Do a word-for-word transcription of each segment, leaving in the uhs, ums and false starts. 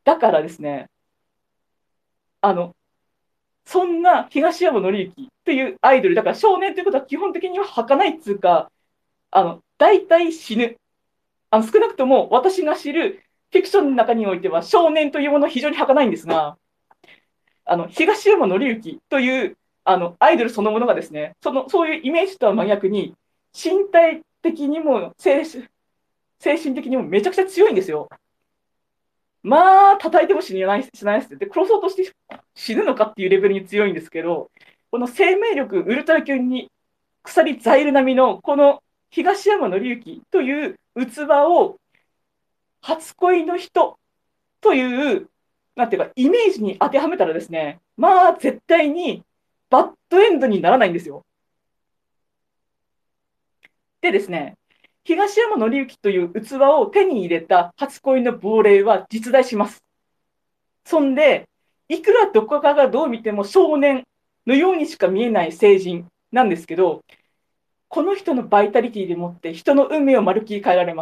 だからですね、あの、そんな東山紀之というアイドル、だから少年ということは基本的には儚いっつうか、あの、大体死ぬ。あの、少なくとも私が知るフィクションの中においては少年というものは非常に儚いんですが、あの、東山紀之というあのアイドルそのものがですね、その、そういうイメージとは真逆に、身体的にも精神精神的にもめちゃくちゃ強いんですよ。まあ、叩いても死なない死なないです。で、殺そうとして死ぬのかっていうレベルに強いんですけど、この生命力、ウルトラ級に鎖ザイル並みの、この東山紀之という器を初恋の人という、なんていうか、イメージに当てはめたらですね、まあ、絶対にバッドエンドにならないんですよ。でですね、東山紀之という器を手に入れた初恋の亡霊は実在します。そんで、いくらどこかがどう見ても少年のようにしか見えない成人なんですけど、この人のバイタリティでもって人の運命をまるっきり変えられます。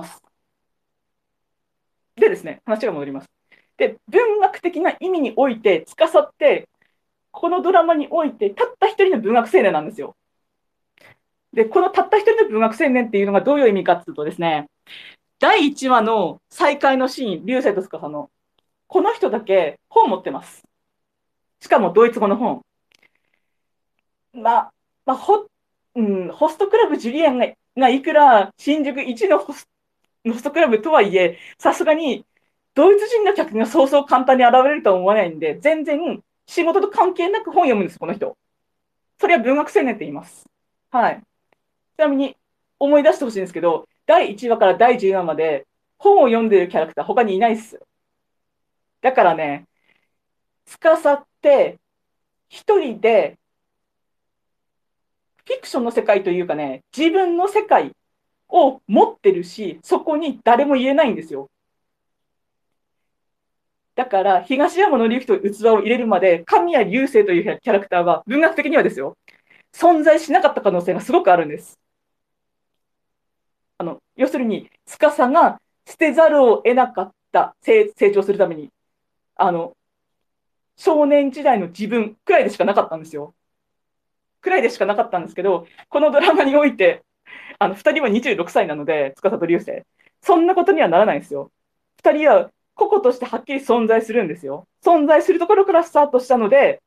でですね、話が戻ります。で、文学的な意味において、司って、このドラマにおいて、たった一人の文学青年なんですよ。で、このたった一人の文学青年っていうのがどういう意味かっていうとですね、だいいちわの再会のシーン、流星と司の、この人だけ本を持ってます。しかもドイツ語の本。まあ、まあ、ホうん、ホストクラブジュリアンががいくら新宿一のホスホストクラブとはいえ、さすがにドイツ人の客がそうそう簡単に現れるとは思わないんで、全然仕事と関係なく本読むんです、この人。それは文学青年って言います。はい。ちなみに思い出してほしいんですけど、だいいちわからだいじゅうわまで本を読んでいるキャラクター他にいないです。だからね、司って一人でフィクションの世界というかね、自分の世界を持ってるし、そこに誰も言えないんですよ。だから、東山紀之という器を入れるまで、神谷流星というキャラクターは、文学的にはですよ、存在しなかった可能性がすごくあるんです。あの要するに、司が捨てざるを得なかった成長するために、あの少年時代の自分くらいでしかなかったんですよ。くらいでしかなかったんですけど、このドラマにおいて、あのふたりはにじゅうろくさいなので、司と流星。そんなことにはならないんですよ。ふたりは個々としてはっきり存在するんですよ。存在するところからスタートしたので、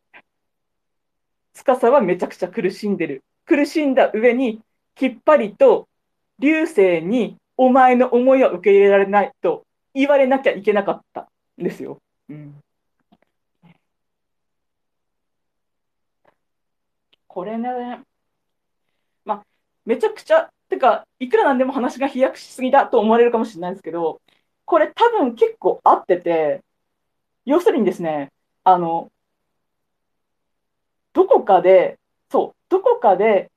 司はめちゃくちゃ苦しんでる。苦しんだ上に、きっぱりと流星にお前の思いは受け入れられないと言われなきゃいけなかったんですよ。うん、これね、まあ、めちゃくちゃ、てか、いくらなんでも話が飛躍しすぎだと思われるかもしれないですけど、これ多分結構合ってて、要するにですね、あの、どこかで、そう、どこかで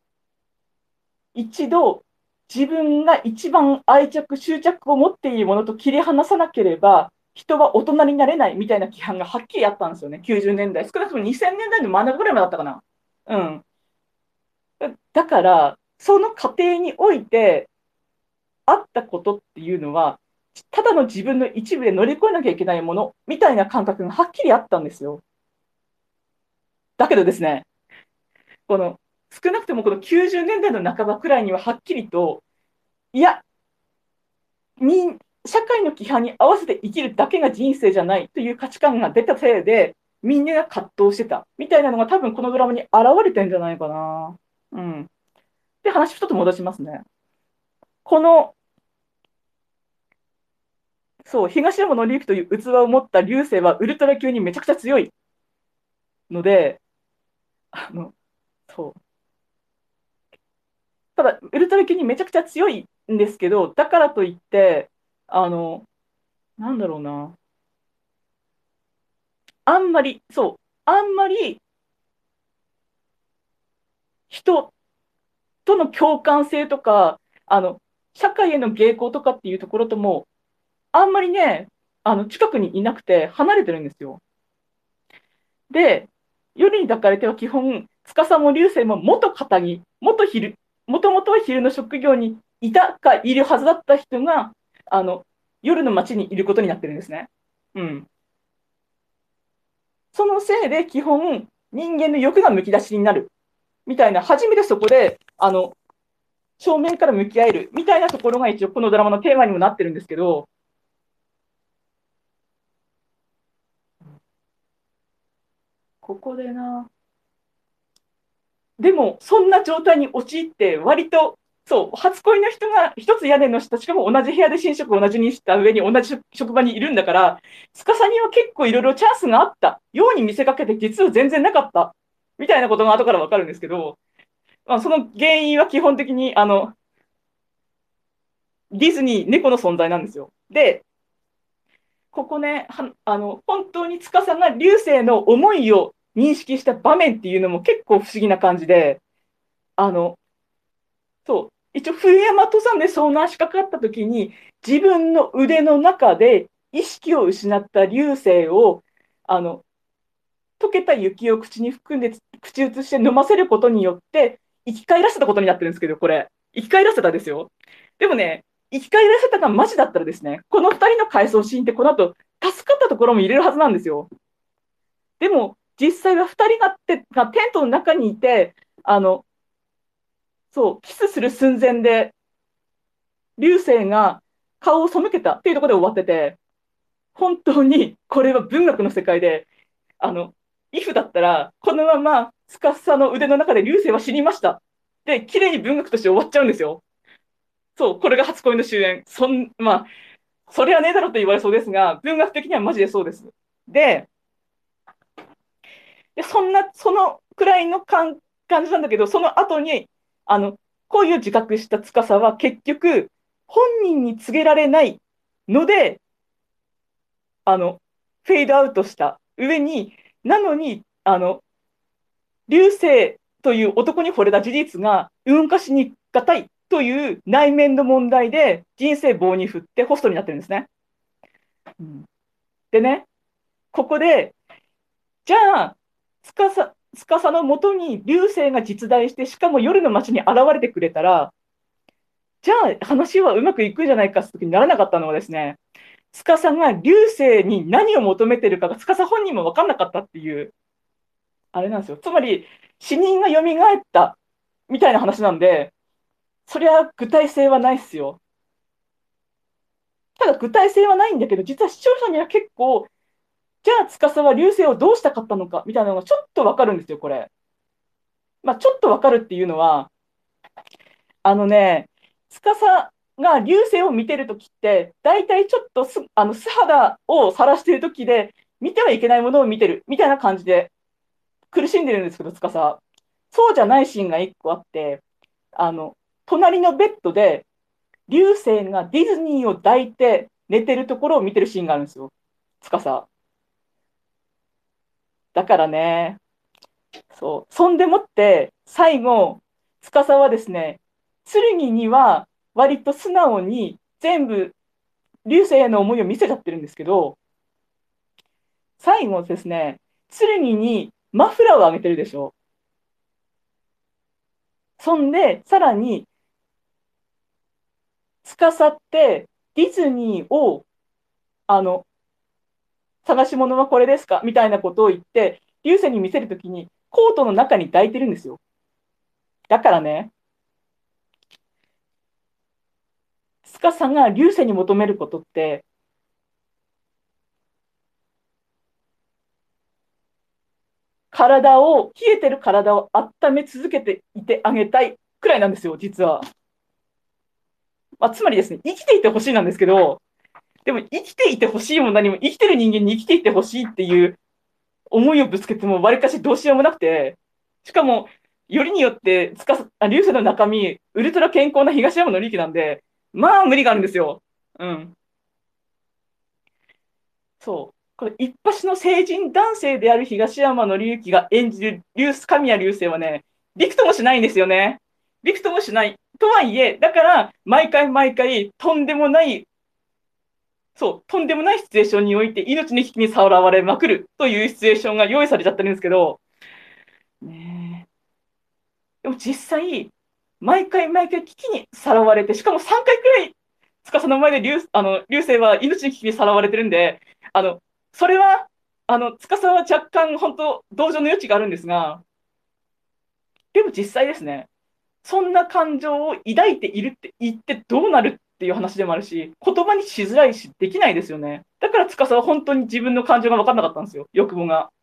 一度自分が一番愛着、執着を持っているものと切り離さなければ、人は大人になれないみたいな規範がはっきりあったんですよね、きゅうじゅうねんだい。少なくともにせんねんだいの真ん中ぐらいまでだったかな。うん。だから、その過程においてあったことっていうのは、ただの自分の一部で乗り越えなきゃいけないものみたいな感覚がはっきりあったんですよ。だけどですね、この少なくともこのきゅうじゅうねんだいの半ばくらいにははっきりと、いや、み社会の規範に合わせて生きるだけが人生じゃないという価値観が出たせいで、みんなが葛藤してたみたいなのが多分このドラマに現れてんじゃないかな。うん。で、話一つ戻しますね。この、そう、東山紀之という器を持った流星はウルトラ級にめちゃくちゃ強いので、あの、そう。ただ、ウルトラ級にめちゃくちゃ強いんですけど、だからといって、あの、なんだろうな。あんまり、そう、あんまり人との共感性とか、あの、社会への迎合とかっていうところとも、あんまりね、あの、近くにいなくて離れてるんですよ。で、夜に抱かれては基本、司も流星も元堅気、元昼、もともとは昼の職業にいたかいるはずだった人が、あの、夜の街にいることになってるんですね。 うん。そのせいで基本、人間の欲がむき出しになる。みたいな、初めてそこで、あの、正面から向き合える。みたいなところが一応このドラマのテーマにもなってるんですけど、ここでな、でも、そんな状態に陥って、割と、そう、初恋の人が一つ屋根の下、しかも同じ部屋で寝食を同じにした上に同じ職場にいるんだから、司には結構いろいろチャンスがあったように見せかけて、実は全然なかった。みたいなことが後からわかるんですけど、まあ、その原因は基本的に、あの、ディズニー、猫の存在なんですよ。で、ここね、はあの本当に司が流星の思いを認識した場面っていうのも結構不思議な感じで、あの、そう、一応冬山登山で遭難しかかった時に、自分の腕の中で意識を失った流星を、あの、溶けた雪を口に含んで、口移して飲ませることによって、生き返らせたことになってるんですけど、これ、生き返らせたですよ。でもね、生き返らせたがマジだったらですね、このふたりの回想シーンってこの後、助かったところも入れるはずなんですよ。でも、実際はふたりがてがテントの中にいて、あの、そう、キスする寸前で、流星が顔を背けたっていうところで終わってて、本当にこれは文学の世界で、あの、イフだったら、このまま司の腕の中で流星は死にました。で、綺麗に文学として終わっちゃうんですよ。そう、これが初恋の終焉。そん、まあ、それはねえだろと言われそうですが、文学的にはマジでそうです。で、でそんな、そのくらいの感感じなんだけど、その後に、あの、恋を自覚した司は結局、本人に告げられないので、あの、フェードアウトした上に、なのに、あの、流星という男に惚れた事実が、動かしにがたいという内面の問題で、人生棒に振ってホストになってるんですね。うん、でね、ここで、じゃあ、つかさ、司のもとに流星が実在して、しかも夜の街に現れてくれたら、じゃあ話はうまくいくんじゃないかって時にならなかったのはですね、司が流星に何を求めてるかが司本人も分かんなかったっていう、あれなんですよ。つまり、死人が蘇ったみたいな話なんで、そりゃ具体性はないっすよ。ただ具体性はないんだけど、実は視聴者には結構、じゃあ司は流星をどうしたかったのかみたいなのがちょっと分かるんですよ、これ。まあ、ちょっと分かるっていうのは、あのね、司が流星を見てるときって、大体ちょっとすあの素肌を晒しているときで、見てはいけないものを見てるみたいな感じで苦しんでるんですけど、司。そうじゃないシーンがいっこあって、あの、隣のベッドで流星がディズニーを抱いて寝てるところを見てるシーンがあるんですよ、司。だからね、そう。そんでもって、最後、司はですね、剣には割と素直に全部、流星への思いを見せちゃってるんですけど、最後ですね、剣にマフラーをあげてるでしょ。そんで、さらに、司ってディズニーを、あの、探し物はこれですかみたいなことを言って、流星に見せるときに、コートの中に抱いてるんですよ。だからね、司が流星に求めることって、体を、冷えてる体を温め続けていてあげたいくらいなんですよ、実は。まあ、つまりですね、生きていてほしいなんですけど、でも生きていてほしいも何も生きてる人間に生きていてほしいっていう思いをぶつけても、わりかしどうしようもなくて、しかも、よりによってつかさ、あ流星の中身、ウルトラ健康な東山紀之なんで、まあ無理があるんですよ。うん。そう。これ一発の成人男性である東山紀之が演じる流神谷流星はね、びくともしないんですよね。びくともしない。とはいえ、だから、毎回毎回、とんでもない、そう、とんでもないシチュエーションにおいて、命の危機にさらわれまくるというシチュエーションが用意されちゃってるんですけど、ねえ、でも実際、毎回毎回危機にさらわれて、しかもさんかいくらい、司の前で流あの流星は命の危機にさらわれてるんで、あのそれは、あの、司は若干、本当、同情の余地があるんですが、でも実際ですね、そんな感情を抱いているって言ってどうなるっていう話でもあるし、言葉にしづらいし、できないですよね。だから司は本当に自分の感情が分かんなかったんですよ、欲望が。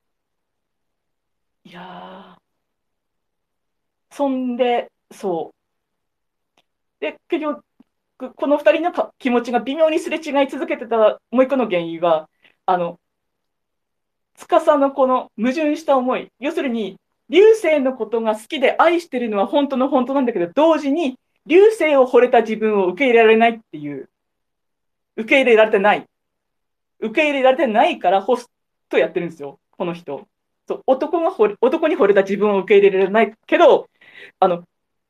いやー、そんで、そう。で、結局、このふたりのか気持ちが微妙にすれ違い続けてたもう一個の原因は、あの、司のこの矛盾した思い、要するに、流星のことが好きで愛してるのは本当の本当なんだけど、同時に流星を惚れた自分を受け入れられないっていう、受け入れられてない、受け入れられてないからホストやってるんですよ、この人。そう男が惚れ男に惚れた自分を受け入れられないけど、あの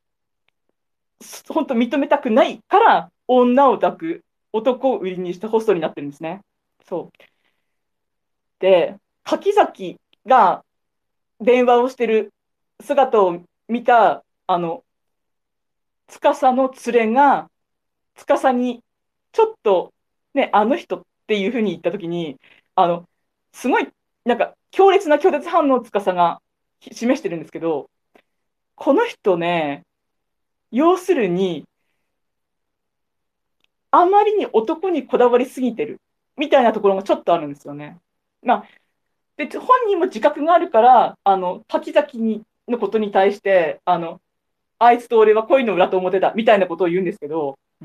本当認めたくないから女を抱く、男を売りにしたホストになってるんですね。そうで、柿崎が電話をしてる姿を見た、あの、司の連れが、司に、ちょっと、ね、あの人っていうふうに言ったときに、あの、すごい、なんか、強烈な拒絶反応を司が示してるんですけど、この人ね、要するに、あまりに男にこだわりすぎてる、みたいなところがちょっとあるんですよね。まあ、で、本人も自覚があるから、あの、柿崎にのことに対して、あの、あいつと俺は恋の裏と表だ、みたいなことを言うんですけど、うん、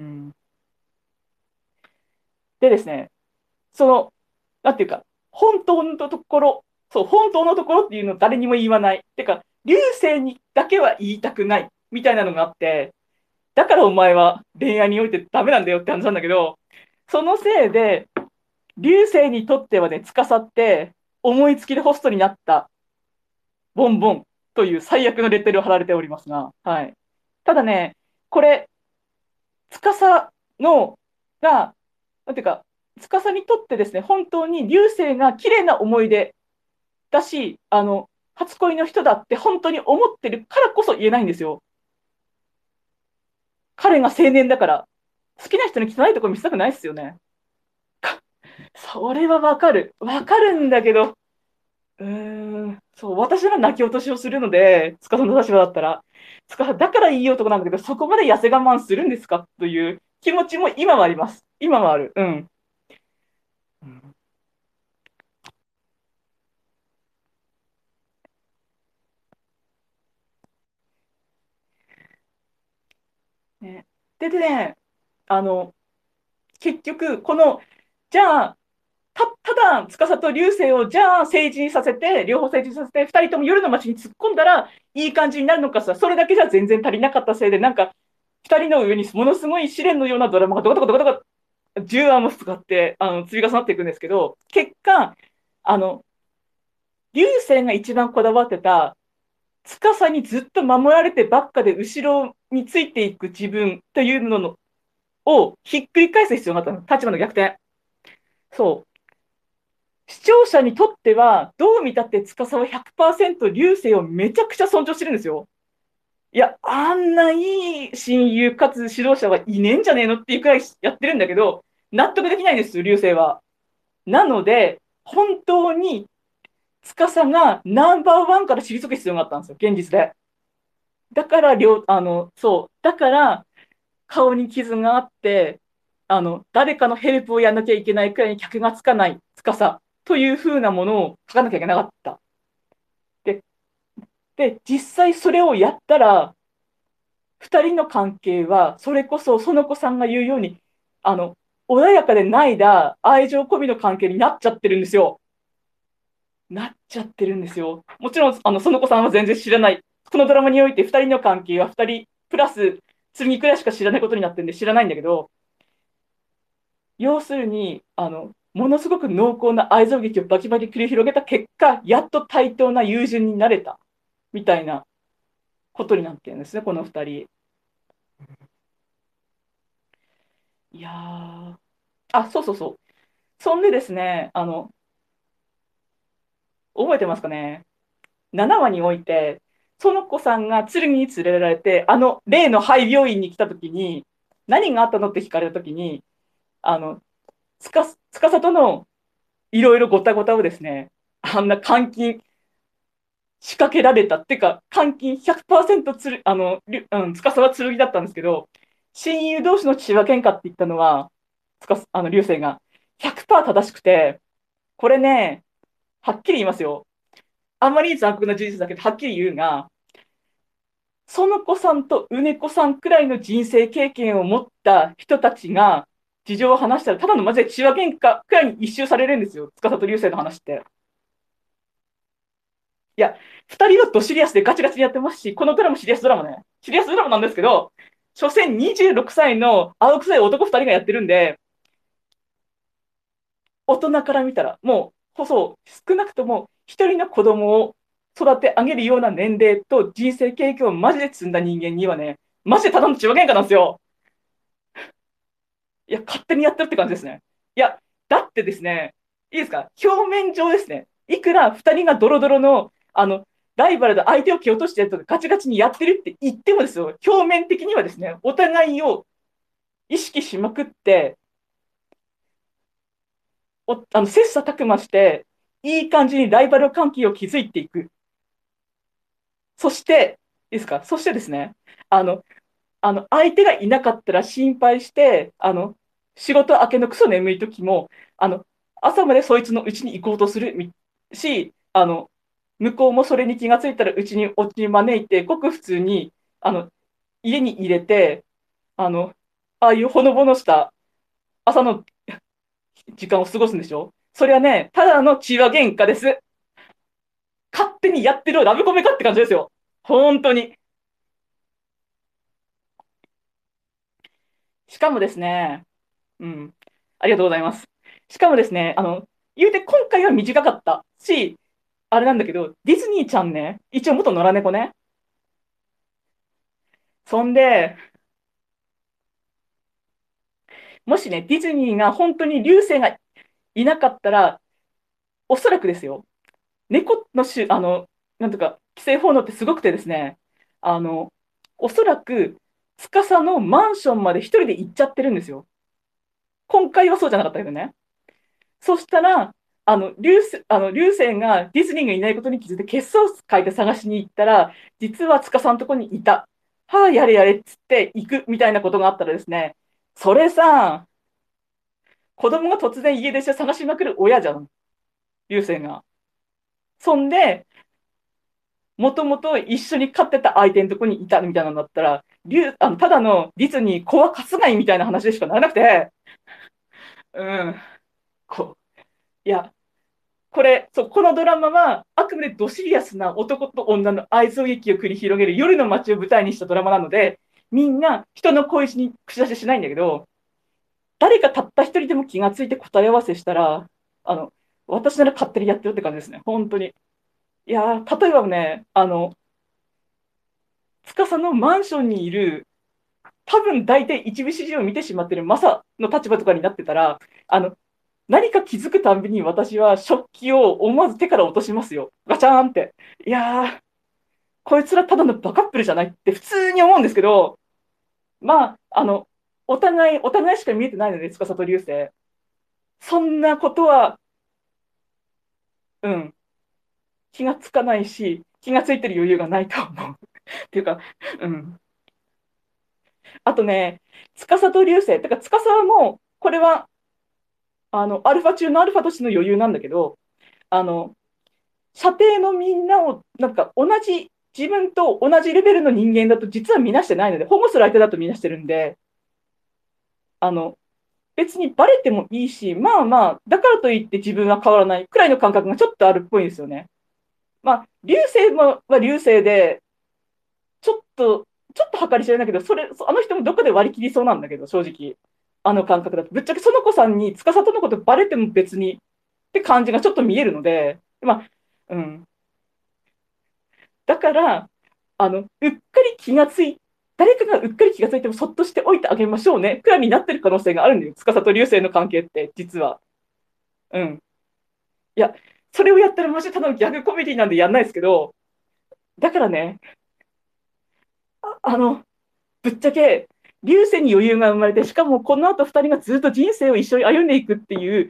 でですね、その、なんていうか、本当のところ、そう、本当のところっていうのを誰にも言わない。てか、流星にだけは言いたくない、みたいなのがあって、だからお前は恋愛においてダメなんだよって話なんだけど、そのせいで、流星にとってはね、司って思いつきでホストになったボンボンという最悪のレッテルを貼られておりますが、はい。ただね、これ、司のが、なんていうか、司にとってですね、本当に流星が綺麗な思い出だし、あの、初恋の人だって本当に思ってるからこそ言えないんですよ。彼が青年だから。好きな人に汚いところ見せたくないですよね。それはわかる。わかるんだけど、うーん、そう、私は泣き落としをするので、司の立場だったら、司だからいい男なんだけど、そこまで痩せ我慢するんですかという気持ちも今はあります。今はある。うん。うんね、ででね、あの、結局、この、じゃあ、たただ、司と流星を、じゃあ、成人させて、両方成人させて、二人とも夜の街に突っ込んだら、いい感じになるのかさ、それだけじゃ全然足りなかったせいで、なんか、二人の上にものすごい試練のようなドラマがどこどこどこどこじゅうわも使ってあの積み重なっていくんですけど、結果、あの、流星が一番こだわってた、司にずっと守られてばっかで後ろについていく自分というののをひっくり返す必要があったの。立場の逆転。そう。視聴者にとっては、どう見たって司はひゃくパーセント流星をめちゃくちゃ尊重してるんですよ。いや、あんないい親友かつ指導者はいねえんじゃねえのっていうくらいやってるんだけど、納得できないんですよ、流星は。なので、本当に司がナンバーワンから退く必要があったんですよ、現実で。だから、両あのそう、だから顔に傷があって、あの誰かのヘルプをやらなきゃいけないくらいに客がつかない司というふうなものを書かなきゃいけなかった。で、で実際それをやったら、ふたりの関係は、それこそ園子さんが言うように、あの穏やかでないだ愛情込みの関係になっちゃってるんですよ。なっちゃってるんですよ。もちろん、あの、その子さんは全然知らない。このドラマにおいてふたりの関係はふたりプラス、剣くらいしか知らないことになってるんで知らないんだけど、要するに、あの、ものすごく濃厚な愛憎劇をバキバキ繰り広げた結果、やっと対等な友人になれた、みたいなことになってるんですね、このふたり。いやー、あ、そうそうそう。そんでですね、あの、覚えてますかね。ななわにおいて、園子さんが剣に連れられて、あの例の廃病院に来たときに、何があったのって聞かれたときに、あの、つか、つかさとのいろいろごたごたをですね、あんな監禁仕掛けられたっていうか、監禁ひゃくパーセントつる、あの、りゅうん、司は剣だったんですけど、親友同士の血は喧嘩って言ったのは、つかあの、流星がひゃくパーセント正しくて、これね、はっきり言いますよ。あんまり残酷な事実だけど、はっきり言うが、園子さんとうねこさんくらいの人生経験を持った人たちが事情を話したら、ただのマジで血は喧嘩くらいに一周されるんですよ、司と流星の話って。いや、二人はドシリアスでガチガチにやってますし、このドラマシリアスドラマね。シリアスドラマなんですけど、所詮にじゅうろくさいの青臭い男二人がやってるんで、大人から見たら、もう、こそ少なくとも一人の子供を育て上げるような年齢と人生経験をマジで積んだ人間にはね、マジでただの血は喧嘩なんですよ。いや、勝手にやってるって感じですね。いや、だってですね、いいですか、表面上ですね、いくらふたりがドロドロの、あの、ライバルで相手を蹴落としてやるとかガチガチにやってるって言ってもですよ、表面的にはですね、お互いを意識しまくって、おあの切磋琢磨して、いい感じにライバル関係を築いていく。そして、いいですか、そしてですね、あの、あの相手がいなかったら心配して、あの仕事明けのクソ眠い時も、あの朝までそいつのうちに行こうとするし、あの向こうもそれに気がついたらうちにお家に招いて、ごく普通にあの家に入れて、あのああいうほのぼのした朝の時間を過ごすんでしょ。それはね、ただの血は喧嘩です。勝手にやってるラブコメかって感じですよ。本当に。しかもですね、うん。ありがとうございます。しかもですね、あの、言うて今回は短かったし、あれなんだけど、ディズニーちゃんね、一応元野良猫ね。そんで、もしね、ディズニーが本当に流星がいなかったら、おそらくですよ、猫の種、あの、なんとか、規制報道ってすごくてですね、あの、おそらく、司のマンションまで一人で行っちゃってるんですよ。今回はそうじゃなかったけどね。そしたら、あの、流星、あの、流星がディズニーがいないことに気づいて、血相を変えて探しに行ったら、実は司のとこにいた。はあ、やれやれっつって行くみたいなことがあったらですね、それさ、子供が突然家出して探しまくる親じゃん、流星が。そんで、もともと一緒に飼ってた相手のとこにいたみたいなのだったら、流あのただのディズニー子はかすがいみたいな話でしかならなくて、うん、こう、いや、これ、そう、このドラマは、あくまでドシリアスな男と女の愛憎劇を繰り広げる夜の街を舞台にしたドラマなので、みんな人の恋路に口出ししないんだけど、誰かたった一人でも気がついて答え合わせしたら、あの、私なら勝手にやってるって感じですね。本当に。いやー、例えばね、あの、司のマンションにいる、多分大体一部始終を見てしまってるマサの立場とかになってたら、あの、何か気づくたんびに私は食器を思わず手から落としますよ。ガチャーンって。いやー、こいつらただのバカップルじゃないって普通に思うんですけど、まあ、あの、お互い、お互いしか見えてないので、司と流星。そんなことは、うん、気がつかないし、気がついてる余裕がないと思う。っていうか、うん。あとね、司と流星、てか司はもう、これは、あの、アルファ中のアルファとしての余裕なんだけど、あの、射程のみんなを、なんか同じ、自分と同じレベルの人間だと実は見なしてないので、保護する相手だと見なしてるんで、あの、別にバレてもいいし、まあまあ、だからといって自分は変わらないくらいの感覚がちょっとあるっぽいんですよね。まあ、流星もは流星で、ちょっと、ちょっと計り知れないけど、それ、あの人もどこで割り切りそうなんだけど、正直。あの感覚だと。ぶっちゃけその子さんに、司とのことバレても別にって感じがちょっと見えるので、まあ、うん。だから、あの、うっかり気がつい、誰かがうっかり気がついてもそっとしておいてあげましょうね、くらいになってる可能性があるんだよ。司と流星の関係って、実は。うん。いや、それをやったらマジでただのギャグコメディなんでやんないですけど、だからね、ああの、ぶっちゃけ、流星に余裕が生まれて、しかもこの後二人がずっと人生を一緒に歩んでいくっていう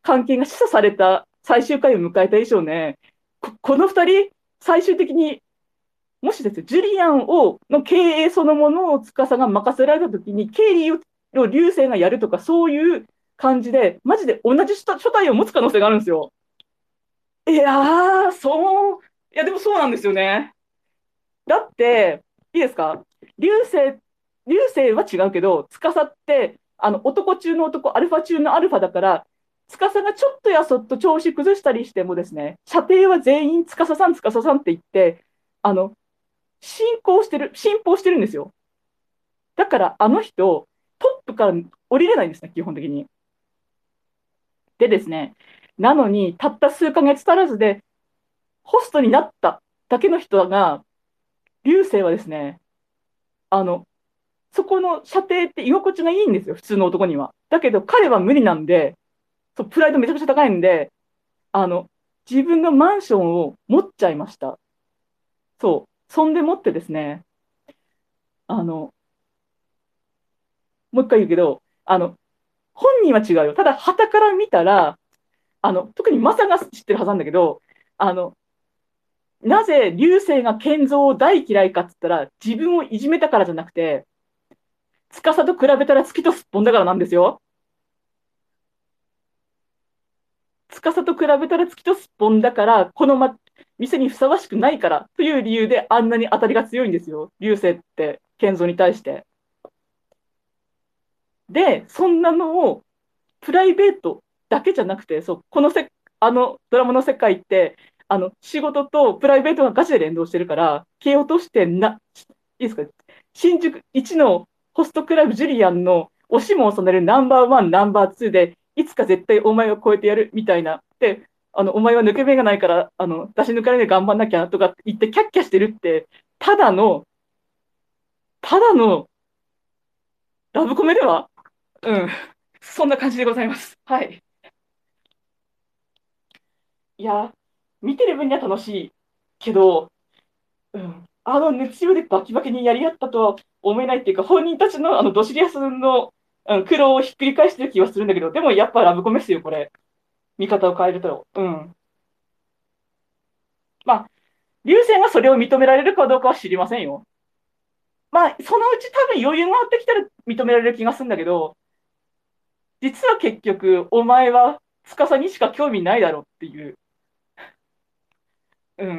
関係が示唆された最終回を迎えた以上ね、こ、このふたり、最終的に、もしですよ、ジュリアンをの経営そのものを司が任せられたときに、経理を流星がやるとか、そういう感じで、マジで同じ初体を持つ可能性があるんですよ。いやー、そう、いや、でもそうなんですよね。だって、いいですか、流星、流星は違うけど、司って、あの男中の男、アルファ中のアルファだから、司がちょっとやそっと調子崩したりしてもですね、射程は全員司さん、司さんって言って、あの進行してる、進歩してるんですよ。だからあの人、トップから降りれないんですね、基本的に。でですね、なのに、たった数ヶ月足らずで、ホストになっただけの人が、流星はですね、あの、そこの射程って居心地がいいんですよ、普通の男には。だけど彼は無理なんで、そう、プライドめちゃくちゃ高いんで、あの、自分のマンションを持っちゃいました。そう。そんでもってですね、あの、もう一回言うけど、あの、本人は違うよ。ただ、傍から見たら、あの、特にマサが知ってるはずなんだけど、あの、なぜ流星が健三を大嫌いかって言ったら、自分をいじめたからじゃなくて、司と比べたら月とすっぽんだからなんですよ。司と比べたら月とすっぽんだから、この、ま、店にふさわしくないからという理由であんなに当たりが強いんですよ。流星って健三に対して。で、そんなのをプライベートだけじゃなくて、そう、このせ、あのドラマの世界って、あの仕事とプライベートがガチで連動してるから、蹴落としてな、いいですか、新宿一のホストクラブジュリアンの押しも押されるナンバーワン、ナンバーツーで、いつか絶対お前を超えてやるみたいな。で、あのお前は抜け目がないから、あの出し抜かれで頑張んなきゃとか言ってキャッキャしてるって、ただの、ただのラブコメでは、うん、そんな感じでございます。はい。いや、見てる分には楽しいけど、うん、あの熱量でバキバキにやり合ったとは思えないっていうか、本人たちのあのドシリアスの、うん、苦労をひっくり返してる気はするんだけど、でもやっぱラブコメですよ、これ。見方を変えると。うん。まあ、流星がそれを認められるかどうかは知りませんよ。まあ、そのうち多分余裕があってきたら認められる気がするんだけど、実は結局、お前は司にしか興味ないだろうっていう。うん。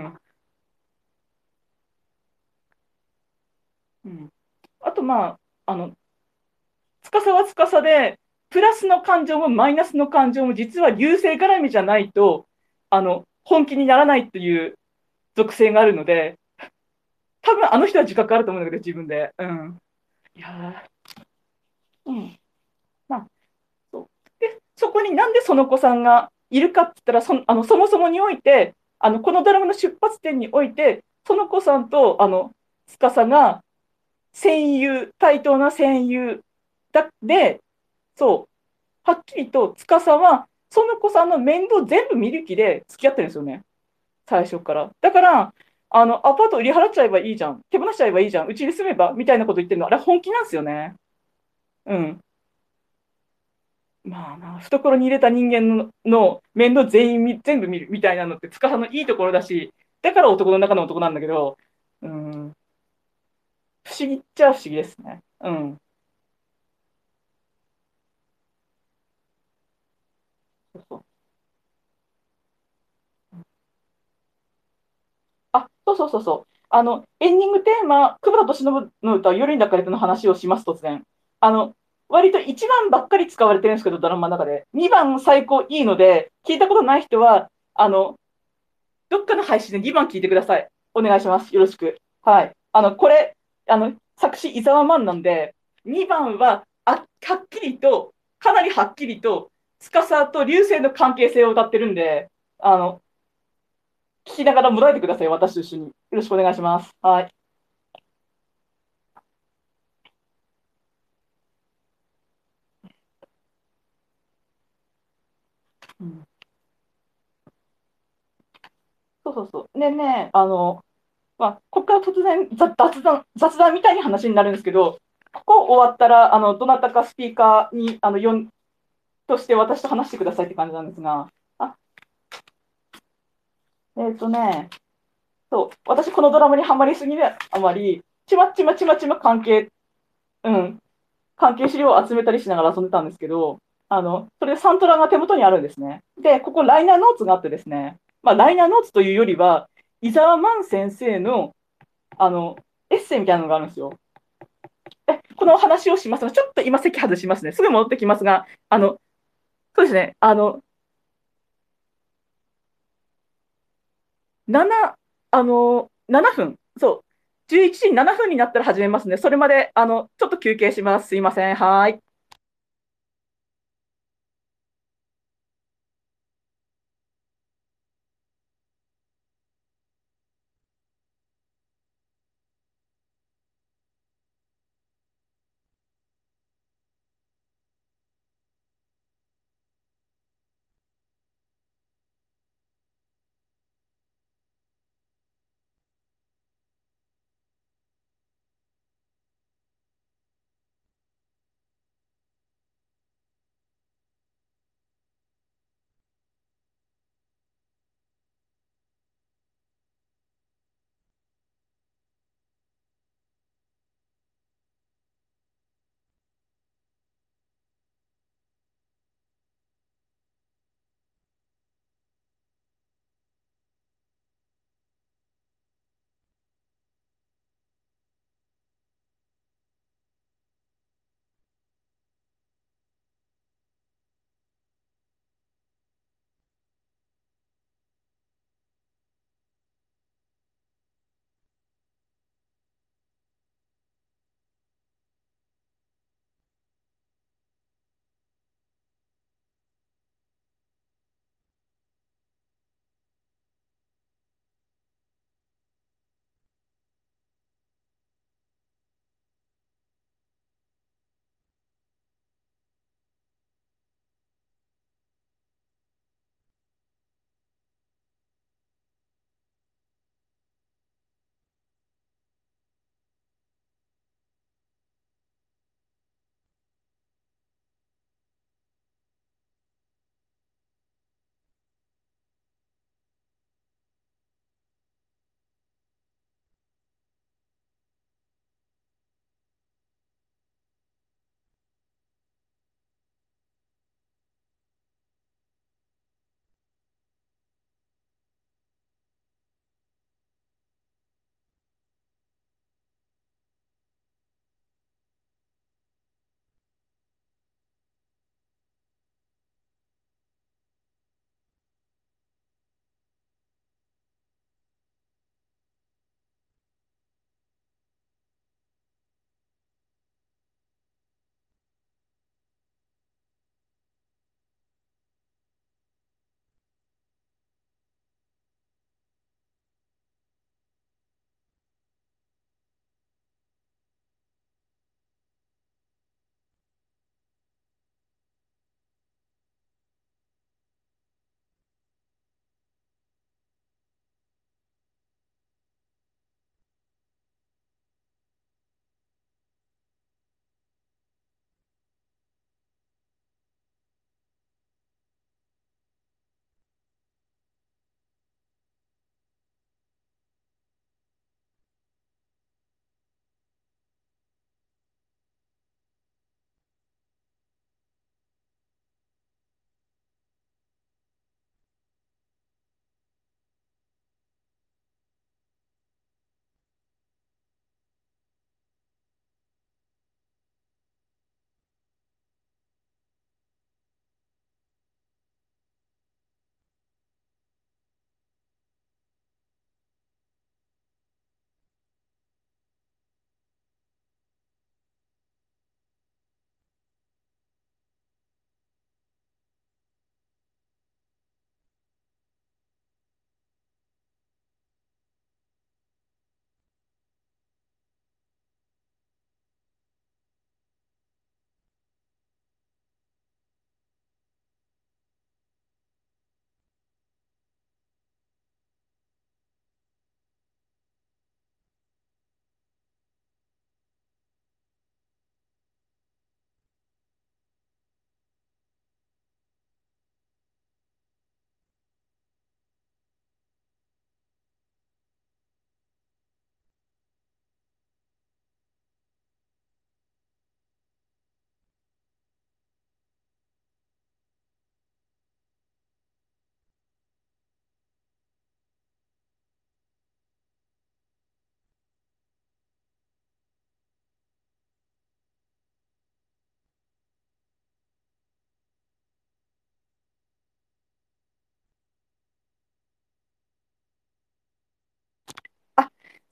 うん、あと、まあ、あの、司は司で、プラスの感情もマイナスの感情も実は優勢絡みじゃないと、あの、本気にならないっていう属性があるので、多分あの人は自覚あると思うんだけど、自分で。うん。いやー、うん。まあ、そう。で、そこになんでその子さんがいるかって言ったら、そあのそもそもにおいて、あのこのドラマの出発点において、その子さんとあの司が戦友、対等な戦友だで、そう、はっきりと司は、その子さんの面倒全部見る気で付き合ってるんですよね、最初から。だから、あのアパート売り払っちゃえばいいじゃん、手放しちゃえばいいじゃん、うちに住めばみたいなこと言ってるの、あれ本気なんですよね。うん。まあな、懐に入れた人間のの面倒全員み全部見るみたいなのって、司のいいところだし、だから男の中の男なんだけど、うん、不思議っちゃ不思議ですね。うん。そうそう、あ、そうそうそうそう。あの、エンディングテーマ、久保田利伸の歌、夜に抱かれての話をします、突然。あの、割といちばんばっかり使われてるんですけど、ドラマの中で。にばん最高いいので、聞いたことない人は、あの、どっかの配信でにばん聞いてください。お願いします。よろしく。はい。あの、これ、あの、作詞伊沢万なんで、にばんは、あ、はっきりと、かなりはっきりと、司と流星の関係性を歌ってるんで、あの、聞きながらもらえてください、私と一緒に。よろしくお願いします。はい。うん、そうそうそう。でね、あの、まあ、ここから突然雑雑談、雑談みたいに話になるんですけど、ここ終わったら、あの、どなたかスピーカーに、あの、呼んとして私と話してくださいって感じなんですが、あ、えっとね、そう、私このドラマにはまりすぎであまり、ちまちまちまちま関係、うん、関係資料を集めたりしながら遊んでたんですけど、あの、それでサントラが手元にあるんですね。で、ここライナーノーツがあってですね、まあ、ライナーノーツというよりは、伊沢万先生の、あの、エッセイみたいなのがあるんですよ。で、この話をしますが、ちょっと今席外しますね。すぐ戻ってきますが、あの、そうですね、あの、なな、あの、ななふん、そう、じゅういちじななふんになったら始めますね。それまで、あの、ちょっと休憩します。すいません。はい。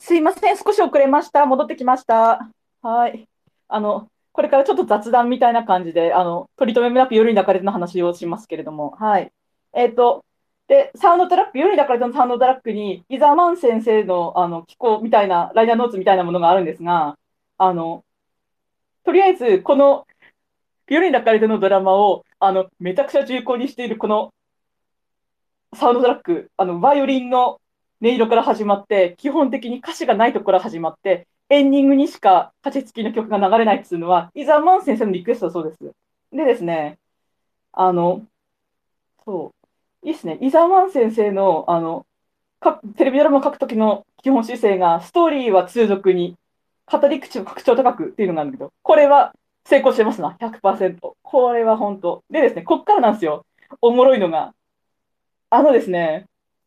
すいません、少し遅れました。戻ってきました。はい。あの、これからちょっと雑談みたいな感じで、あの、取り留めもなく夜に抱かれての話をしますけれども、はい。えっと、で、サウンドトラック、夜に抱かれてのサウンドトラックに、伊沢万先生の、あの、寄稿みたいな、ライナーノーツみたいなものがあるんですが、あの、とりあえず、この夜に抱かれてのドラマを、あの、めちゃくちゃ重厚にしているこのサウンドトラック、あの、バイオリンの音色から始まって、基本的に歌詞がないところから始まって、エンディングにしか歌詞付きの曲が流れないっていうのは、伊沢万先生のリクエストだそうです。でですね、あの、そう、いいですね。伊沢万先生の、あの、かテレビドラマを書くときの基本姿勢が、ストーリーは通俗に、語り口を格調高くっていうのがあるんだけど、これは成功してますな、ひゃくパーセント。これは本当。でですね、こっからなんですよ。おもろいのが。あのですね、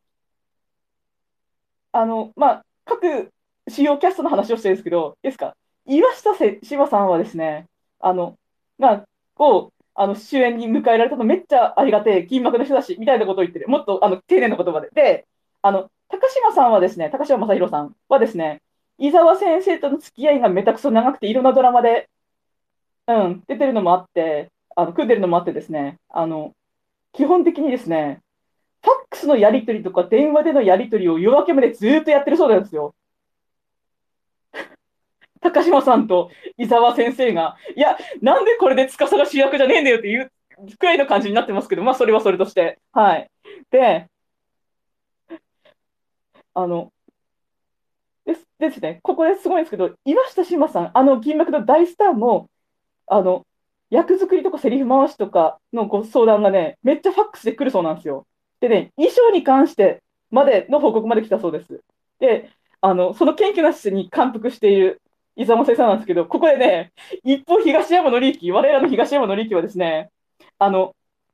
あの、まあ、各主要キャストの話をしてるんですけど、いいですか、岩下せ志麻さんはですね、あの、が、を、あの、主演に迎えられたのめっちゃありがてえ、金幕の人だし、みたいなことを言ってる。もっと、あの、丁寧な言葉で。で、あの、高島さんはですね、高島正宏さんはですね、伊沢先生との付き合いがめたくそ長くて、いろんなドラマで、うん、出てるのもあって、あの、組んでるのもあってですね、あの、基本的にですね、ファックスのやり取りとか電話でのやり取りを夜明けまでずーっとやってるそうなんですよ。高島さんと伊沢先生が、いや、なんでこれで司が主役じゃねえんだよっていうくらいの感じになってますけど、まあ、それはそれとして。はい。で、あの、ですですね、ここですごいんですけど、岩下志麻さん、あの銀幕の大スターも、あの、役作りとかセリフ回しとかのご相談がね、めっちゃファックスで来るそうなんですよ。でね、衣装に関してまでの報告まで来たそうです。で、あの、その謙虚な姿勢に感服している伊沢先生なんですけど、ここでね、一方東山紀之、我らの東山紀之はですね、あの、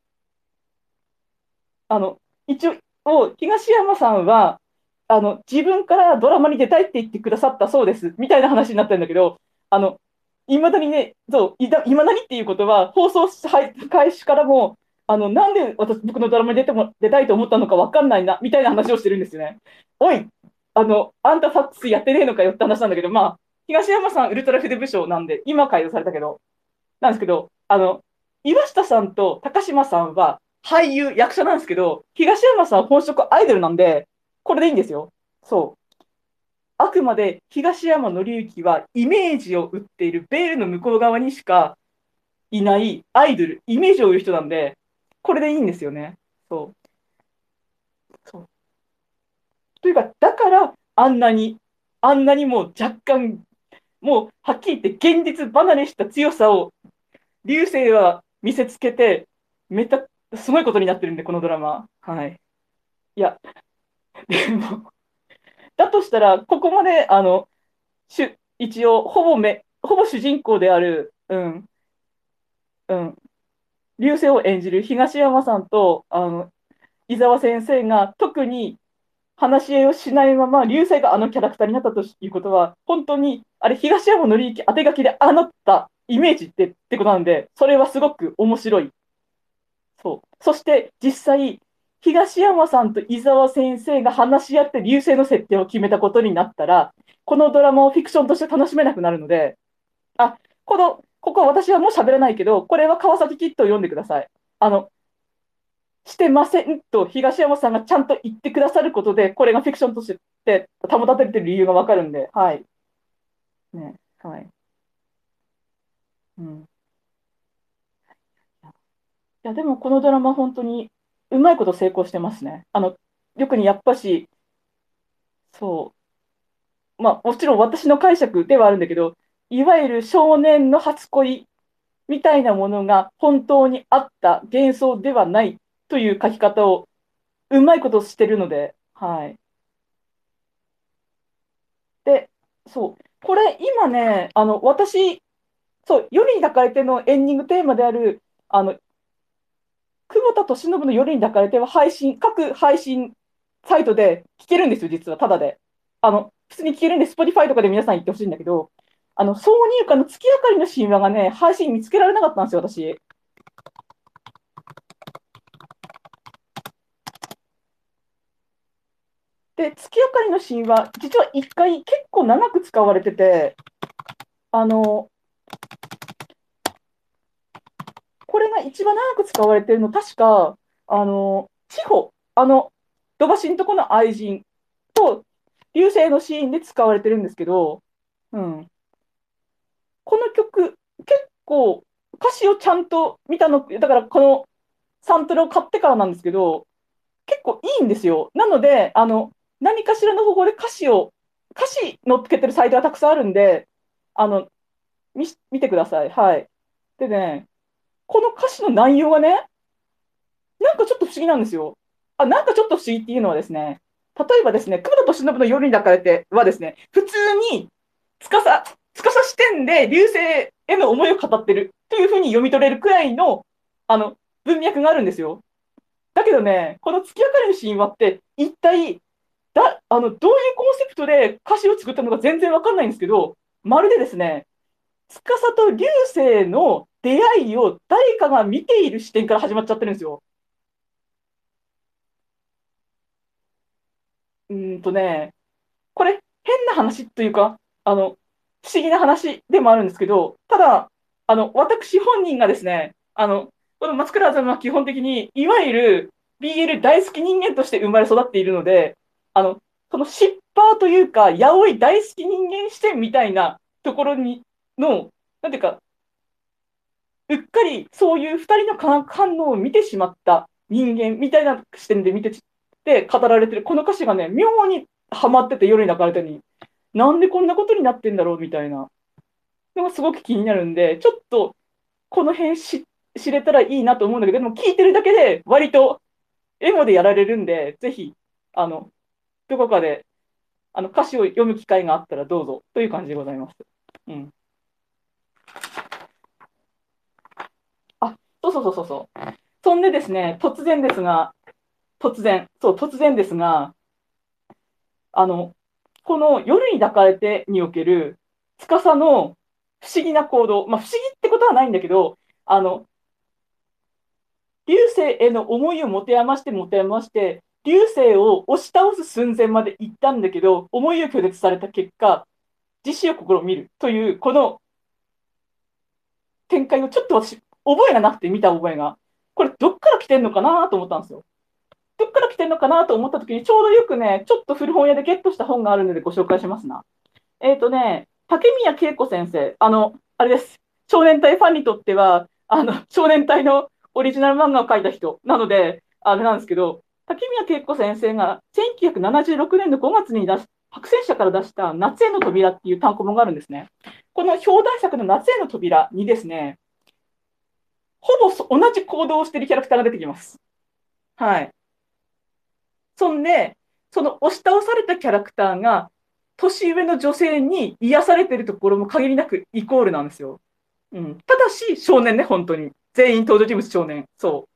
あの、一応、東山さんは、あの、自分からドラマに出たいって言ってくださったそうです、みたいな話になってるんだけど、あの、いまだにね、そう、いだ、いまだにっていうことは、放送開始からも、あの、なんで私、僕のドラマに出ても、出たいと思ったのかわかんないな、みたいな話をしてるんですよね。おい、あの、あんたファックスやってねえのかよって話なんだけど、まあ、東山さん、ウルトラフィル部賞なんで、今解除されたけど、なんですけど、あの、岩下さんと高島さんは俳優、役者なんですけど、東山さんは本職アイドルなんで、これでいいんですよ。そう。あくまで東山紀之はイメージを売っているベールの向こう側にしかいないアイドル、イメージを売る人なんで、これでいいんですよね。そう。そう。というか、だから、あんなに、あんなにもう若干、もうはっきり言って現実離れした強さを流星は見せつけて、めたすごいことになってるんで、このドラマ。はい。いや、でも、だとしたら、ここまで、あの、しゅ一応、ほぼめ、ほぼ主人公である、うん、うん、流星を演じる東山さんと、あの、伊沢先生が特に話し合いをしないまま、流星があのキャラクターになったということは、本当に、あれ、東山紀之当て書きでああなったイメージってってことなんで、それはすごく面白い。そう。そして実際、東山さんと伊沢先生が話し合って流星の設定を決めたことになったら、このドラマをフィクションとして楽しめなくなるので、あ、この、ここは私はもう喋らないけど、これは川崎キッドを読んでください。あの、してませんと東山さんがちゃんと言ってくださることで、これがフィクションとして保たれている理由がわかるんで、はい。ね、はい。うん。いや、でもこのドラマ本当にうまいこと成功してますね。あの、特にやっぱし、そう、まあ、もちろん私の解釈ではあるんだけど、いわゆる少年の初恋みたいなものが本当にあった幻想ではないという書き方をうまいことしてるので、はい。で、そう、これ今ね、あの、私、そう、夜に抱かれてのエンディングテーマである、あの、久保田利伸の夜に抱かれては配信、各配信サイトで聞けるんですよ、実は、ただで。あの、普通に聞けるんで、Spotify とかで皆さん言ってほしいんだけど、あの、挿入歌の月明かりの神話がね、配信見つけられなかったんですよ、私。 で、月明かりの神話、実は一回結構長く使われてて、あの、これが一番長く使われてるの、確か、あの、地方、あの、土橋のとこの愛人と、流星のシーンで使われてるんですけど、うん。この曲、結構歌詞をちゃんと見たの、だからこのサントラを買ってからなんですけど、結構いいんですよ。なので、あの、何かしらの方法で歌詞を、歌詞載っけてるサイトがたくさんあるんで、あの、見、見てください。はい。でね、この歌詞の内容がね、なんかちょっと不思議なんですよ。あ、なんかちょっと不思議っていうのはですね、例えばですね、久保田利伸の夜に抱かれてはですね、普通に司、司視点で流星への思いを語ってるというふうに読み取れるくらいの、あの、文脈があるんですよ。だけどね、この月明かりの神話って一体だ、あの、どういうコンセプトで歌詞を作ったのか全然わかんないんですけど、まるでですね、司と流星の出会いを誰かが見ている視点から始まっちゃってるんですよ。うーんとね、これ、変な話というか、あの、不思議な話でもあるんですけど、ただ、あの、私本人がですね、あの、この松倉さんは基本的に、いわゆる ビーエル 大好き人間として生まれ育っているので、あの、そのシッパーというか、ヤオイ大好き人間視点みたいなところに、の、なんていうか、うっかりそういう二人の化学反応を見てしまった人間みたいな視点で見てて語られてる、この歌詞がね、妙にハマってて、夜に泣かれたに、なんでこんなことになってんだろうみたいなのがすごく気になるんで、ちょっとこの辺し知れたらいいなと思うんだけど、でも聞いてるだけで割とエモでやられるんで、ぜひ、あの、どこかであの歌詞を読む機会があったらどうぞという感じでございます。うん。あ、そうそうそうそうそう。そんでですね、突然ですが、突然、そう、突然ですが、あの、この夜に抱かれてにおける司の不思議な行動、まあ不思議ってことはないんだけど、あの、流星への思いを持て余して持て余して、流星を押し倒す寸前まで行ったんだけど、思いを拒絶された結果、自死を試みるという、この展開をちょっと私、覚えがなくて見た覚えが、これどっから来てんのかなと思ったんですよ。どっから来てんのかなと思った時に、ちょうどよくね、ちょっと古本屋でゲットした本があるのでご紹介しますな。えっとね、竹宮恵子先生、あの、あれです。少年隊ファンにとっては、あの、少年隊のオリジナル漫画を描いた人なので、あれなんですけど、竹宮恵子先生がせんきゅうひゃくななじゅうろくねんのごがつに出し、白戦社から出した夏への扉っていう単行本があるんですね。この表題作の夏への扉にですね、ほぼ同じ行動をしているキャラクターが出てきます。はい。そんで、その押し倒されたキャラクターが、年上の女性に癒されてるところも限りなくイコールなんですよ。うん、ただし、少年ね、本当に。全員登場人物少年。そう。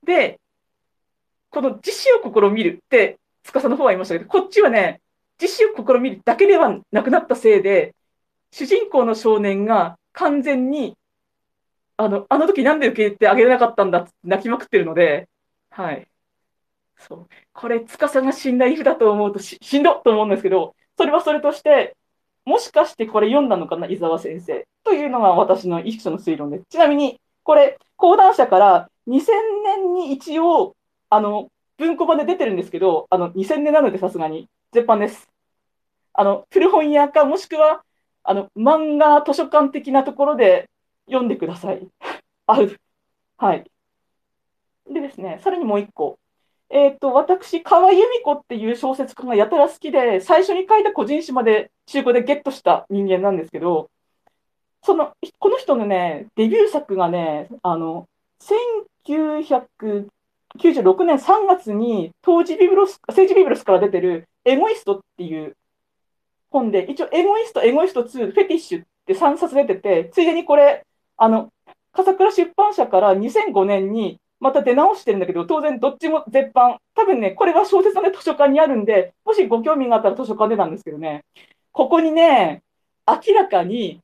で、この自死を試みるって、司の方は言いましたけど、こっちはね、自死を試みるだけではなくなったせいで、主人公の少年が完全に、あの、あの時なんで受け入れてあげれなかったんだって泣きまくってるので、はい。そう。これ、司が死んだイフだと思うとし、しんどっと思うんですけど、それはそれとして、もしかしてこれ読んだのかな、伊沢先生。というのが私の一種の推論です。ちなみに、これ、講談社からにせんねんに一応、あの、文庫版で出てるんですけど、あの、にせんねんなのでさすがに、絶版です。あの、古本屋か、もしくは、あの、漫画図書館的なところで読んでください。ある。はい。でですね、さらにもう一個。えっと、私、河合由美子っていう小説家がやたら好きで、最初に書いた個人誌まで中古でゲットした人間なんですけど、その、この人のね、デビュー作がね、あの、せんきゅうひゃくきゅうじゅうろくねんさんがつに、当時ビブロス、政治ビブロスから出てるエゴイストっていう本で、一応エゴイスト、エゴイストツー、フェティッシュってさんさつ出てて、ついでにこれ、あの、笠倉出版社からにせんごねんにまた出直してるんだけど、当然どっちも絶版。多分ね、これは小説の、ね、図書館にあるんで、もしご興味があったら図書館でなんですけどね、ここにね、明らかに、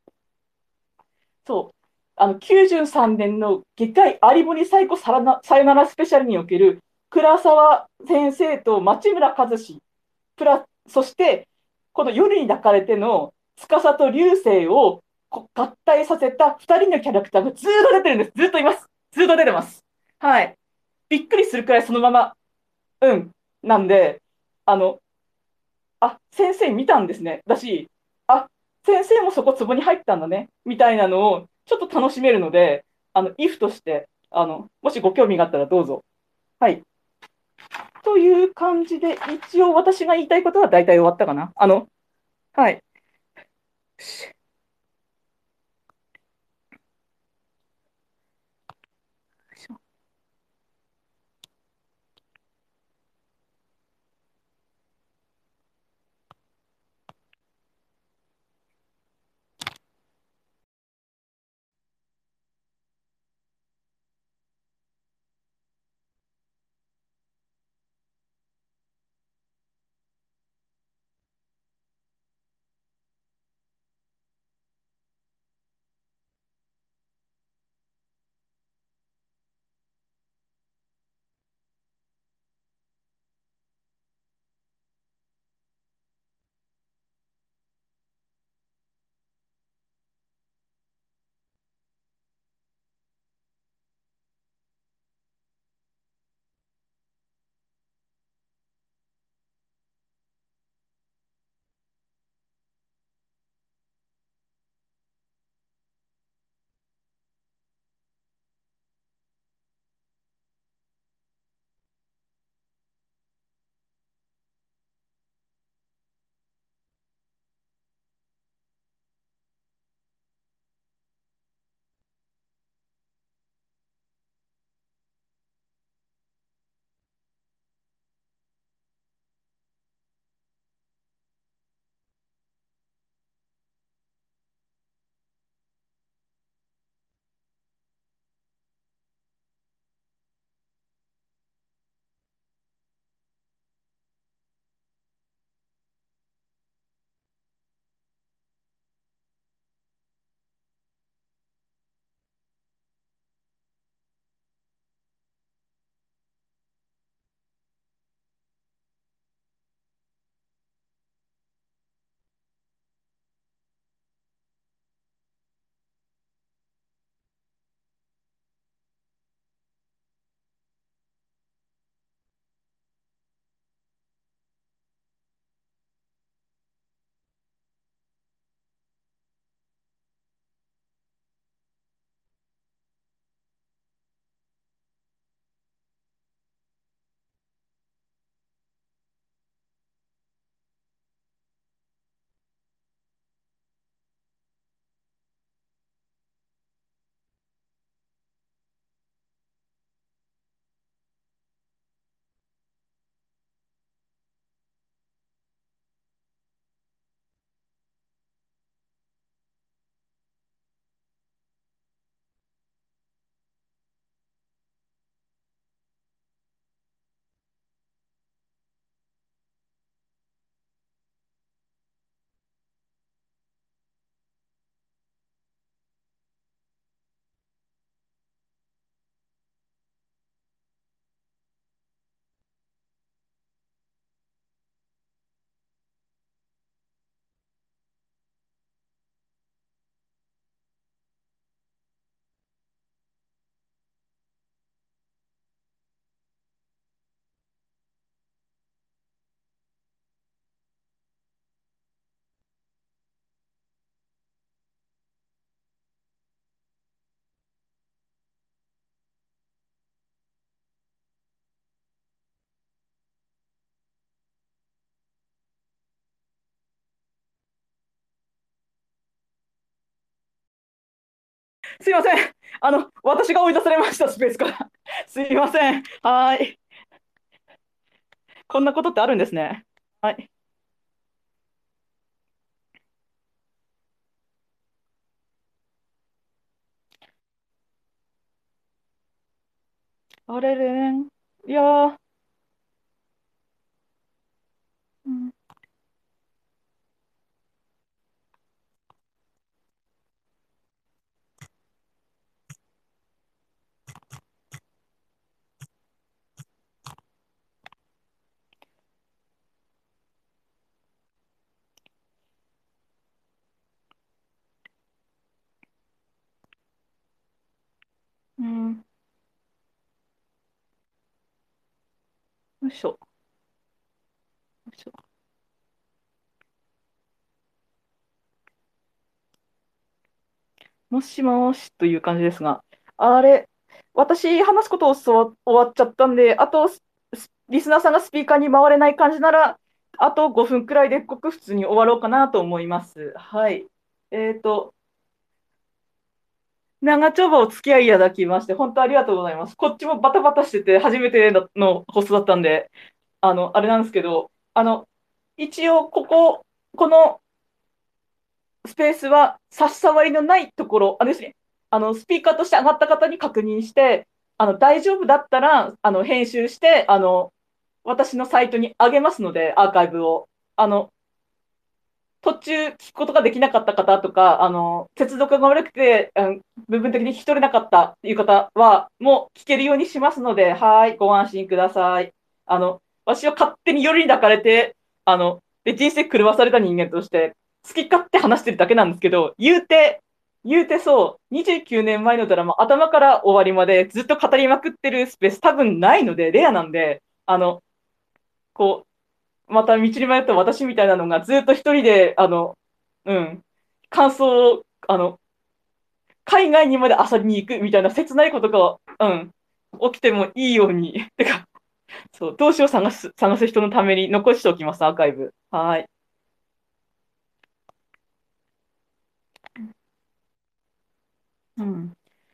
そう、あの、きゅうじゅうさんねんの外科医アリボニサイコサラナさよならスペシャルにおける倉沢先生と町村和志、プラ、そして、この夜に抱かれての司と流星をこ合体させたふたりのキャラクターがずっと出てるんです。ずっといます。ずっと出てます。はい。びっくりするくらいそのまま、うん、なんで、あの、あ、先生見たんですね。だし、あ、先生もそこ壺に入ったんだね。みたいなのをちょっと楽しめるので、あの、イフとして、あの、もしご興味があったらどうぞ。はい。という感じで、一応私が言いたいことは大体終わったかな。あの、はい。すいません。あの、私が追い出されました、スペースから。すいません。はい。こんなことってあるんですね。はい。あれれん。いやー、うん、 うん。よいしょ。よいしょ。もしもしという感じですが、あれ、私、話すことをそう終わっちゃったんで、あと、ススリスナーさんがスピーカーに回れない感じなら、あとごふんくらいでごく普通に終わろうかなと思います。はい。えっと、長丁場お付き合いいただきまして、本当ありがとうございます。こっちもバタバタしてて、初めてのホストだったんで、あの、あれなんですけど、あの、一応、ここ、このスペースは差し障りのないところ、あのですね、あのスピーカーとして上がった方に確認して、あの大丈夫だったらあの編集してあの、私のサイトに上げますので、アーカイブを。あの途中聞くことができなかった方とか、あの接続が悪くて、うん、部分的に聞き取れなかったっていう方は、もう聞けるようにしますので、はい、ご安心ください。あの私は勝手に夜に抱かれて、あので人生狂わされた人間として、好き勝手話してるだけなんですけど、言うて、言うてそう、にじゅうきゅうねんまえのドラマ、頭から終わりまでずっと語りまくってるスペース、多分ないので、レアなんで、あのこうまた道に迷った私みたいなのがずっと一人で、あの、うん、感想を、あの、海外にまで遊びに行くみたいな切ないことが、うん、起きてもいいように、てか、そう、動詞を探す、探す人のために残しておきます、アーカイブ。はい。うん。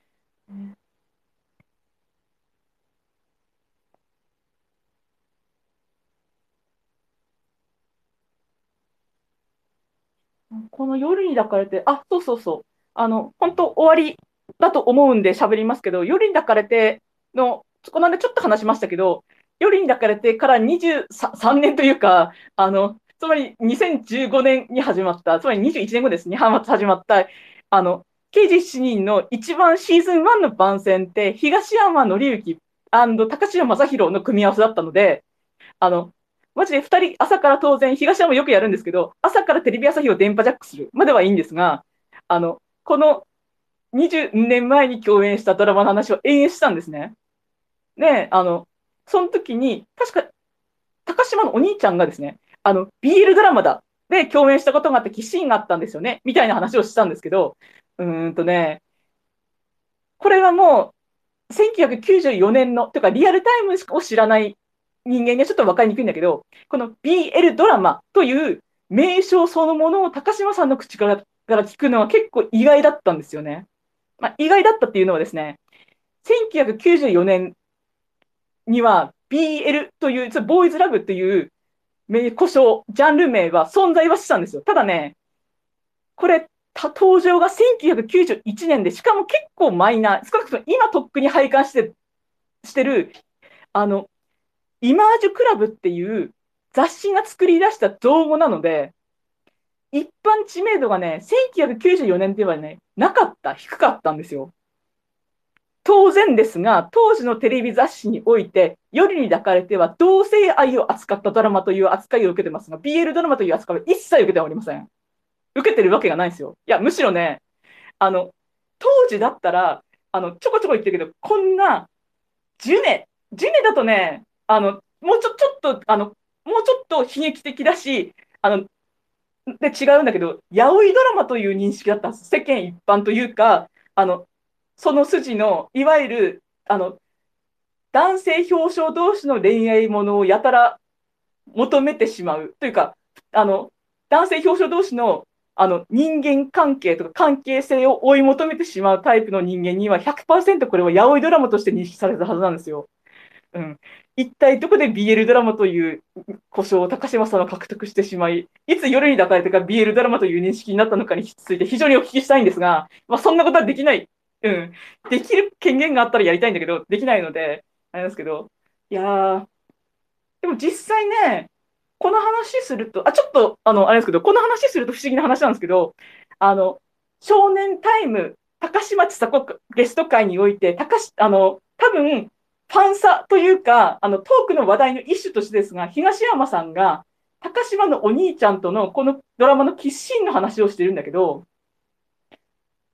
この夜に抱かれて、あ、そうそうそう。あの、本当終わりだと思うんで喋りますけど、夜に抱かれての、この間ちょっと話しましたけど、夜に抱かれてからにじゅうさんねんというか、あの、つまりにせんじゅうごねんに始まった、つまりにじゅういちねんごですね、始まった、あの、刑事しちにんの一番シーズンワンの番宣って、東山紀之高島正宏の組み合わせだったので、あの、マジでふたり、朝から当然、東山もよくやるんですけど、朝からテレビ朝日を電波ジャックするまではいいんですが、あの、このにじゅうねんまえに共演したドラマの話を延々したんですね。で、あの、その時に、確か、高島のお兄ちゃんがですね、あの、ビーエル ドラマだ。で、共演したことがあって、キスシーンがあったんですよね。みたいな話をしたんですけど、うーんとね、これはもう、せんきゅうひゃくきゅうじゅうよねんの、というかリアルタイムを知らない人間にはちょっと分かりにくいんだけど、この ビーエル ドラマという名称そのものを高島さんの口からから聞くのは結構意外だったんですよね。まあ、意外だったっていうのはですね、せんきゅうひゃくきゅうじゅうよねんには ビーエル という、ボーイズラブという名呼称、ジャンル名は存在はしたんですよ。ただね、これ、登場がせんきゅうひゃくきゅうじゅういちねんで、しかも結構マイナー、少なくとも今とっくに拝観してしてる、あの、イマージュクラブっていう雑誌が作り出した造語なので、一般知名度がね、せんきゅうひゃくきゅうじゅうよねんではね、なかった、低かったんですよ。当然ですが、当時のテレビ雑誌において、夜に抱かれては同性愛を扱ったドラマという扱いを受けてますが、ビーエル ドラマという扱いは一切受けてはおりません。受けてるわけがないんですよ。いや、むしろね、あの、当時だったら、あの、ちょこちょこ言ってるけど、こんな、ジュネ、ジュネだとね、あの、もうちょ、ちょっと、あの、もうちょっと悲劇的だし、あの、で、違うんだけど、ヤオイドラマという認識だったんです。世間一般というか、あの、その筋の、いわゆる、あの、男性表彰同士の恋愛ものをやたら求めてしまうというか、あの、男性表彰同士のあの人間関係とか関係性を追い求めてしまうタイプの人間にはひゃくパーセントこれはヤオイドラマとして認識されたはずなんですよ。うん、一体どこで ビーエル ドラマという故障を高島さんは獲得してしまい、いつ夜に抱かれてから ビーエル ドラマという認識になったのかについて非常にお聞きしたいんですが、まあ、そんなことはできない、うん、できる権限があったらやりたいんだけど、できないので、あれですけど、いやー、でも実際ね、この話すると、あ、ちょっと、あの、あれですけど、この話すると不思議な話なんですけど、あの、少年タイム、高嶋ちさ子ゲスト会において、高し、あの、多分、ファンサというか、あの、トークの話題の一種としてですが、東山さんが、高島のお兄ちゃんとのこのドラマのキスシーンの話をしてるんだけど、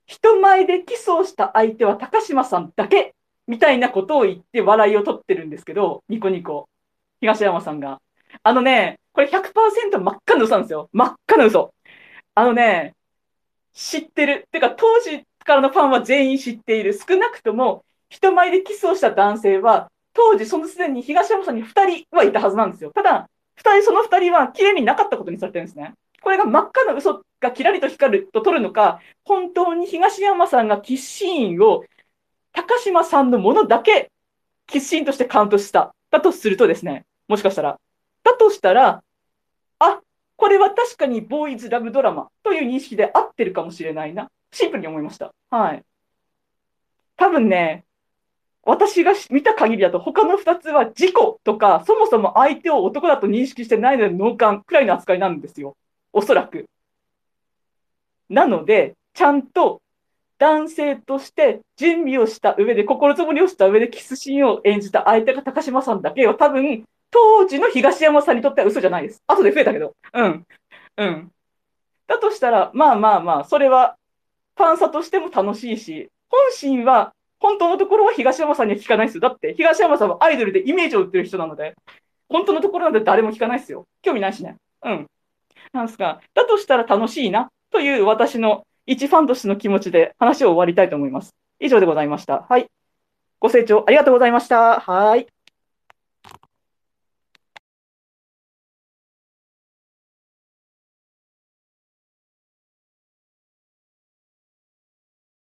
人前でキスをした相手は高島さんだけみたいなことを言って笑いを取ってるんですけど、ニコニコ。東山さんが。あのね、これひゃくパーセント真っ赤な嘘なんですよ。真っ赤な嘘。あのね、知ってる。てか、当時からのファンは全員知っている。少なくとも、人前でキスをした男性は、当時そのすでに東山さんにふたりはいたはずなんですよ。ただ、ふたり、そのふたりは綺麗になかったことにされてるんですね。これが真っ赤な嘘がキラリと光ると取るのか、本当に東山さんがキスシーンを高島さんのものだけキスシーンとしてカウントした。だとするとですね、もしかしたら、だとしたら、あ、これは確かにボーイズラブドラマという認識で合ってるかもしれないな。シンプルに思いました。はい。多分ね、私が見た限りだと他のふたつは事故とか、そもそも相手を男だと認識してないので脳幹くらいの扱いなんですよ。おそらく。なので、ちゃんと男性として準備をした上で、心積もりをした上でキスシーンを演じた相手が高島さんだけは多分、当時の東山さんにとっては嘘じゃないです。後で増えたけど。うん。うん。だとしたら、まあまあまあ、それはファンサとしても楽しいし、本心は、本当のところは東山さんには聞かないですよ。だって、東山さんはアイドルでイメージを売ってる人なので、本当のところなんて誰も聞かないですよ。興味ないしね。うん。なんですが、だとしたら楽しいな、という私の一ファンとしての気持ちで話を終わりたいと思います。以上でございました。はい。ご清聴ありがとうございました。はい。